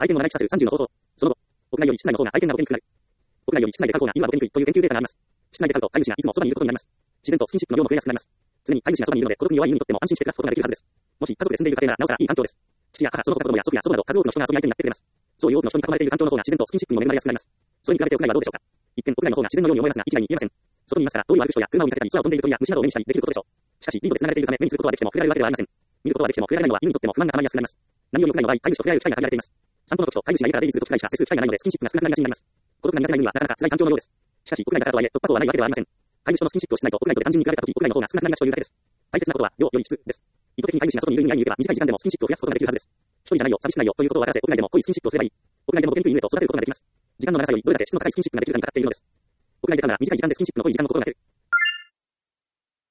相手の長生きさせる30の方法。その後、屋内より室内の方が愛犬がボケにくくなる。屋内より室内で飼う方が犬はボケにくいという研究データがあります。室内で飼うと飼い主がいつもそばにいることになります。自然とスキンシップの量も増えやすくなります。常に飼い主がそばにいるので孤独に弱い犬にとっても安心して暮らすことができるはずです。もし家族で住んでいる家庭ならなおさらいい環境です。父や母、その他子供や祖父や祖母など数多くの人が遊び相手になってくれます。そういう多くの人に囲まれている環境の方が自然とスキンシップにも恵まれやすくなります。それに比べて屋内はどうでしょうか。一見屋内の方が自然のように思えますが、一概に言えません。外にいますから、どういう悪い人や車を見かけたり、空を飛んでいる鳥や虫などを目にしたりできることでしょう。しかし、リードで繋がれているため、目にすることはできても触れられるわけではありません。見ることはできても触れられないのは犬にとっても不満が溜まりやすくなります。何よりも屋内の場合、飼い主と触れ合う機会が限られています。散歩の時と飼い主が家から出入りする時くらいしか接する機会がないので、スキンシップが少なくなりがちになります。孤独が苦手な犬にはなかなか辛い環境のようです。しかし、屋内だからとはいえ、突破口はないわけではありません。飼い主とのスキンシップをしないと、屋内とで単純に比べた時、屋内の方が少なくなりがちというだけです。大切なことは、量より質です。意図的に飼い主が外にいる犬に会いに行けば、短い時間でもスキンシップを増やすことができるはずです。一人じゃないよ、寂しくないよ、ということを表せ、屋内でも濃いスキンシップをすればいい。屋内でもボケにくい犬へと育てることができます。時間の長さよりどれだけ質の高いスキンシップができるかにかかっているのです。屋内で飼うなら短い時間でスキンシップの濃い時間のことができる。